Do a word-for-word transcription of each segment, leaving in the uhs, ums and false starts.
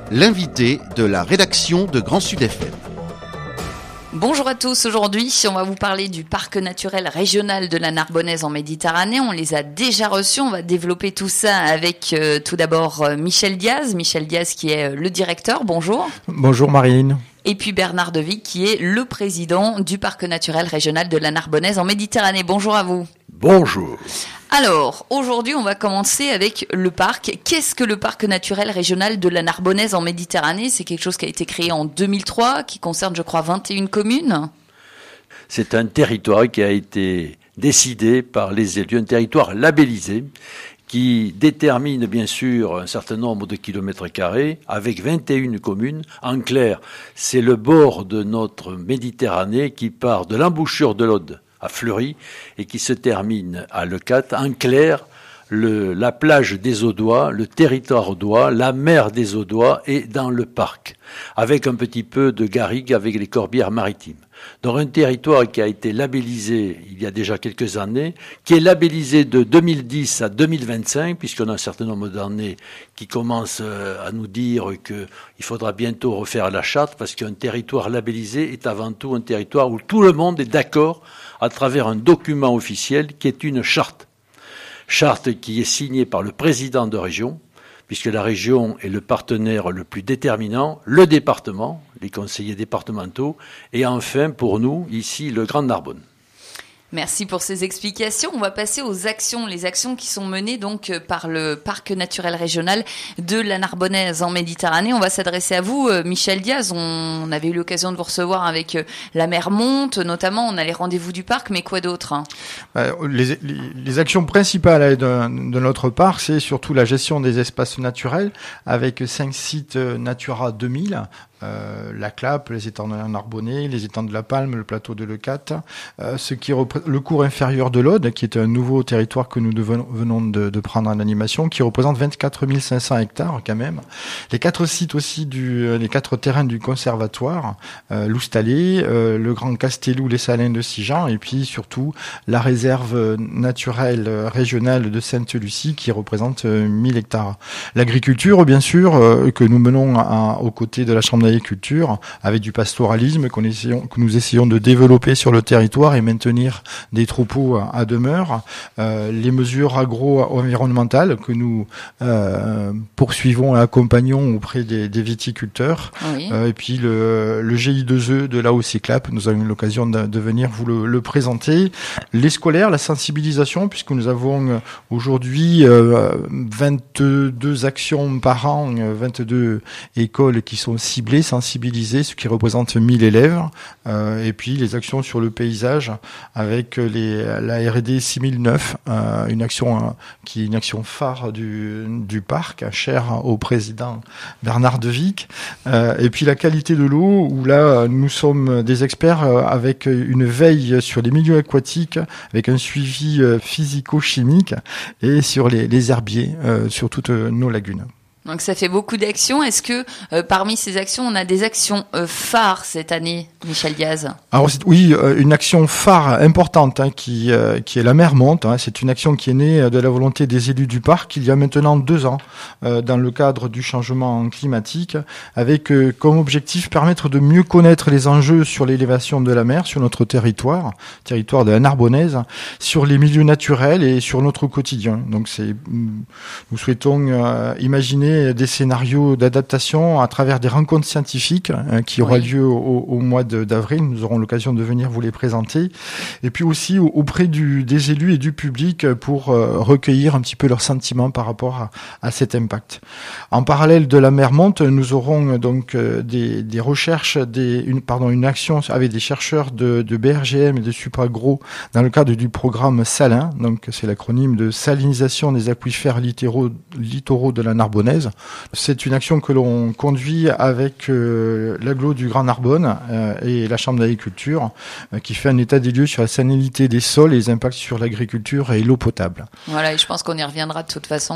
l'invité de la rédaction de Grand Sud F M. Bonjour à tous, aujourd'hui on va vous parler du parc naturel régional de la Narbonnaise en Méditerranée. On les a déjà reçus, on va développer tout ça avec euh, tout d'abord euh, Michel Diaz, Michel Diaz qui est euh, le directeur, bonjour. Bonjour Marine. Et puis Bernard Devic qui est le président du parc naturel régional de la Narbonnaise en Méditerranée. Bonjour à vous. Bonjour. Alors, aujourd'hui, on va commencer avec le parc. Qu'est-ce que le parc naturel régional de la Narbonnaise en Méditerranée ? C'est quelque chose qui a été créé en deux mille trois, qui concerne, je crois, vingt et une communes. C'est un territoire qui a été décidé par les élus, un territoire labellisé, qui détermine bien sûr un certain nombre de kilomètres carrés, avec vingt et une communes. En clair, c'est le bord de notre Méditerranée qui part de l'embouchure de l'Aude à Fleury et qui se termine à Leucate. En clair, le, la plage des Audois, le territoire audois, la mer des Audois est dans le parc, avec un petit peu de garrigue avec les corbières maritimes. Donc un territoire qui a été labellisé il y a déjà quelques années, qui est labellisé de deux mille dix à deux mille vingt-cinq, puisqu'on a un certain nombre d'années qui commencent à nous dire qu'il faudra bientôt refaire la charte, parce qu'un territoire labellisé est avant tout un territoire où tout le monde est d'accord à travers un document officiel qui est une charte. Charte qui est signée par le président de région, puisque la région est le partenaire le plus déterminant, le département, les conseillers départementaux, et enfin, pour nous, ici, le Grand Narbonne. Merci pour ces explications. On va passer aux actions, les actions qui sont menées donc par le parc naturel régional de la Narbonnaise en Méditerranée. On va s'adresser à vous, Michel Diaz. On avait eu l'occasion de vous recevoir avec la mer Monte, notamment. On a les rendez-vous du parc, mais quoi d'autre hein les, les, les actions principales de, de notre parc, c'est surtout la gestion des espaces naturels, avec cinq sites Natura deux mille. Euh, la Clappe, les étangs de la Narbonnais, les étangs de la Palme, le plateau de Leucate, euh, ce qui repré- le cours inférieur de l'Aude, qui est un nouveau territoire que nous devons, venons de, de prendre en animation, qui représente vingt-quatre mille cinq cents hectares quand même. Les quatre sites aussi du, les quatre terrains du conservatoire, euh, Loustalé, euh, le Grand Castellou, les Salins de Sijan, et puis surtout la réserve naturelle régionale de Sainte-Lucie, qui représente euh, mille hectares. L'agriculture, bien sûr, euh, que nous menons à, aux côtés de la Chambre d'agriculture, avec du pastoralisme qu'on essayons, que nous essayons de développer sur le territoire et maintenir des troupeaux à, à demeure. Euh, les mesures agro-environnementales que nous euh, poursuivons et accompagnons auprès des, des viticulteurs. Oui. Euh, et puis le, le G I deux E de la O C Clap, nous avons eu l'occasion de, de venir vous le, le présenter. Les scolaires, la sensibilisation, puisque nous avons aujourd'hui euh, vingt-deux actions par an, vingt-deux écoles qui sont ciblées, sensibiliser, ce qui représente mille élèves, euh, et puis les actions sur le paysage avec les, la R et D six mille neuf, euh, une action euh, qui est une action phare du, du parc, chère au président Bernard Devic, euh, et puis la qualité de l'eau, où là nous sommes des experts euh, avec une veille sur les milieux aquatiques, avec un suivi euh, physico-chimique, et sur les, les herbiers, euh, sur toutes nos lagunes. Donc ça fait beaucoup d'actions. Est-ce que euh, parmi ces actions, on a des actions euh, phares cette année, Michel Diaz ? Alors c'est, oui, euh, une action phare importante hein, qui euh, qui est la mer Monte. Hein, c'est une action qui est née de la volonté des élus du parc il y a maintenant deux ans, euh, dans le cadre du changement climatique, avec euh, comme objectif permettre de mieux connaître les enjeux sur l'élévation de la mer sur notre territoire, territoire de la Narbonnaise, sur les milieux naturels et sur notre quotidien. Donc c'est, nous souhaitons euh, imaginer des scénarios d'adaptation à travers des rencontres scientifiques hein, qui aura oui. lieu au, au mois de, d'avril. Nous aurons l'occasion de venir vous les présenter. Et puis aussi auprès du, des élus et du public pour euh, recueillir un petit peu leurs sentiments par rapport à, à cet impact. En parallèle de la mer Monte, nous aurons donc euh, des, des recherches, des, une, pardon, une action avec des chercheurs de, de B R G M et de Supragro dans le cadre du programme Salin. Donc c'est l'acronyme de salinisation des aquifères littoraux, littoraux de la Narbonnaise. C'est une action que l'on conduit avec euh, l'agglo du Grand Narbonne euh, et la Chambre d'agriculture euh, qui fait un état des lieux sur la salinité des sols et les impacts sur l'agriculture et l'eau potable. Voilà, et je pense qu'on y reviendra de toute façon.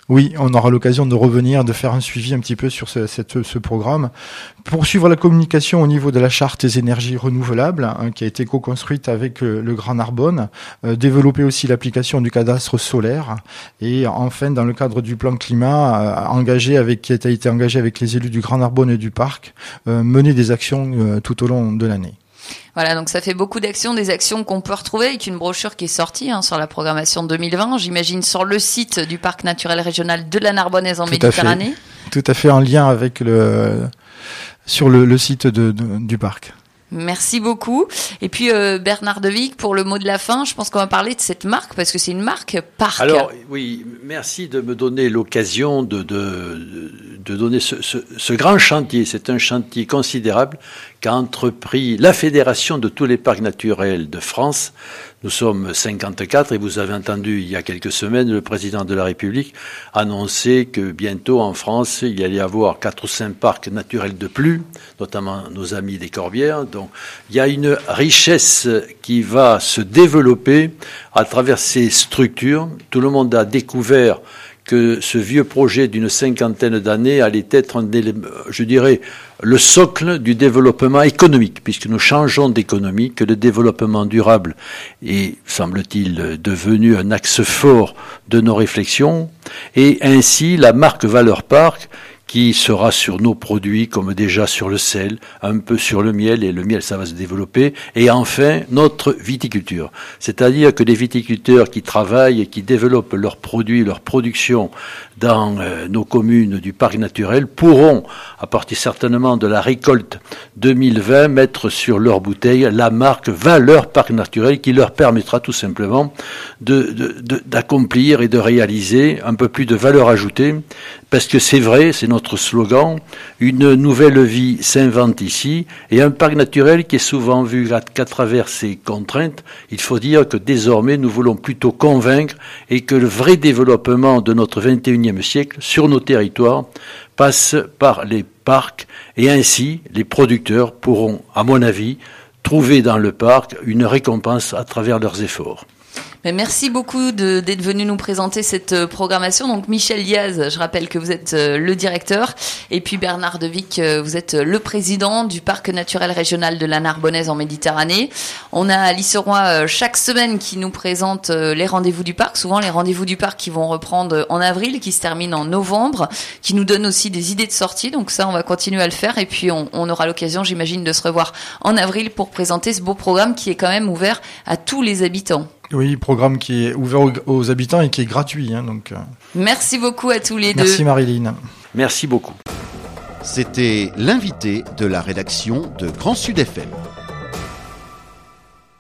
Oui, on aura l'occasion de revenir, de faire un suivi un petit peu sur ce, cette, ce programme. Poursuivre la communication au niveau de la charte des énergies renouvelables, hein, qui a été co-construite avec euh, le Grand Narbonne. Euh, développer aussi l'application du cadastre solaire. Et enfin, dans le cadre du plan climat, euh, engagé avec, qui a été engagé avec les élus du Grand Narbonne et du parc, euh, mener des actions euh, tout au long de l'année. Voilà, donc ça fait beaucoup d'actions, des actions qu'on peut retrouver avec une brochure qui est sortie hein, sur la programmation deux mille vingt, j'imagine sur le site du Parc naturel régional de la Narbonnaise en Tout Méditerranée. À fait. Tout à fait en lien avec le sur le, le site de, de, du parc. Merci beaucoup. Et puis euh, Bernard Devic, pour le mot de la fin, je pense qu'on va parler de cette marque parce que c'est une marque parc. Alors oui, merci de me donner l'occasion de, de, de donner ce, ce, ce grand chantier. C'est un chantier considérable qu'a entrepris la Fédération de tous les parcs naturels de France. Nous sommes cinquante-quatre et vous avez entendu il y a quelques semaines le président de la République annoncer que bientôt en France il y allait y avoir quatre ou cinq parcs naturels de plus, notamment nos amis des Corbières. Donc il y a une richesse qui va se développer à travers ces structures. Tout le monde a découvert que ce vieux projet d'une cinquantaine d'années allait être, un élément, je dirais, le socle du développement économique, puisque nous changeons d'économie, que le développement durable est, semble-t-il, devenu un axe fort de nos réflexions, et ainsi la marque Valeur Parc, qui sera sur nos produits comme déjà sur le sel, un peu sur le miel, et le miel ça va se développer, et enfin notre viticulture. C'est-à-dire que les viticulteurs qui travaillent et qui développent leurs produits, leur production dans euh, nos communes du parc naturel pourront, à partir certainement de la récolte deux mille vingt, mettre sur leur bouteille la marque Valeur Parc Naturel qui leur permettra tout simplement de, de, de, d'accomplir et de réaliser un peu plus de valeur ajoutée, parce que c'est vrai, c'est notre slogan, une nouvelle vie s'invente ici, et un parc naturel qui est souvent vu qu'à travers ses contraintes. Il faut dire que désormais nous voulons plutôt convaincre et que le vrai développement de notre vingt et unième siècle sur nos territoires passe par les parcs, et ainsi les producteurs pourront, à mon avis, trouver dans le parc une récompense à travers leurs efforts. Merci beaucoup de, d'être venu nous présenter cette programmation. Donc Michel Diaz, je rappelle que vous êtes le directeur, et puis Bernard Devic, vous êtes le président du Parc naturel régional de la Narbonnaise en Méditerranée. On a Alice Roy chaque semaine qui nous présente les rendez-vous du parc, souvent les rendez-vous du parc qui vont reprendre en avril, qui se terminent en novembre, qui nous donnent aussi des idées de sortie. Donc ça, on va continuer à le faire, et puis on, on aura l'occasion, j'imagine, de se revoir en avril pour présenter ce beau programme qui est quand même ouvert à tous les habitants. Oui, programme qui est ouvert aux, aux habitants et qui est gratuit. Hein, donc, euh... Merci beaucoup à tous les Merci deux. Merci Marilyn. Merci beaucoup. C'était l'invité de la rédaction de Grand Sud F M.